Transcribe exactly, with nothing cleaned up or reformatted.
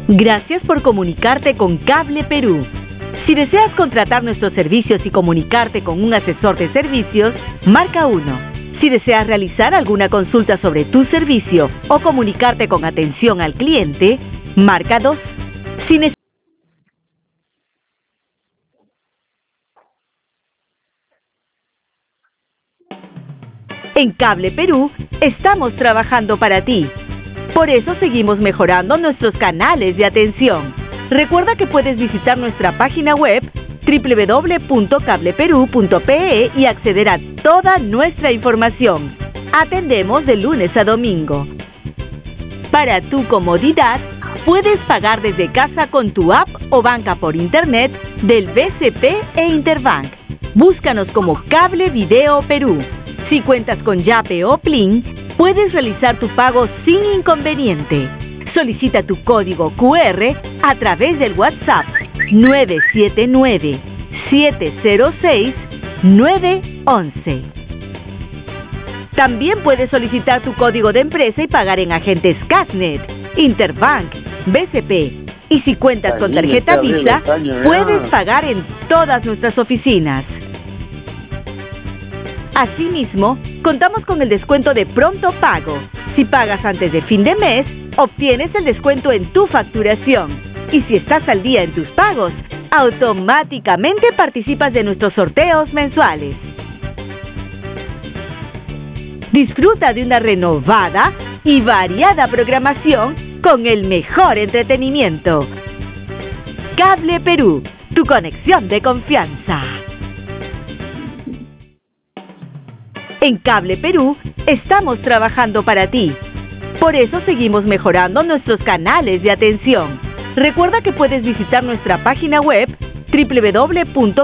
Gracias por comunicarte con Cable Perú. Si deseas contratar nuestros servicios y comunicarte con un asesor de servicios, marca uno. Si deseas realizar alguna consulta sobre tu servicio o comunicarte con atención al cliente, marca dos. Si neces- En Cable Perú estamos trabajando para ti. Por eso seguimos mejorando nuestros canales de atención. Recuerda que puedes visitar nuestra página web doble u doble u doble u punto cable perú punto pe e y acceder a toda nuestra información. Atendemos de lunes a domingo. Para tu comodidad, puedes pagar desde casa con tu app o banca por internet del B C P e Interbank. Búscanos como Cable Video Perú. Si cuentas con Yape o Plin, puedes realizar tu pago sin inconveniente. Solicita tu código cu erre a través del WhatsApp nueve siete nueve, siete cero seis, nueve once. También puedes solicitar tu código de empresa y pagar en agentes Casnet, Interbank, B C P. Y si cuentas con tarjeta Visa, puedes pagar en todas nuestras oficinas. Asimismo, contamos con el descuento de pronto pago. Si pagas antes de fin de mes, obtienes el descuento en tu facturación. Y si estás al día en tus pagos, automáticamente participas de nuestros sorteos mensuales. Disfruta de una renovada y variada programación con el mejor entretenimiento. Cable Perú, tu conexión de confianza. En Cable Perú estamos trabajando para ti. Por eso seguimos mejorando nuestros canales de atención. Recuerda que puedes visitar nuestra página web doble u doble u doble u punto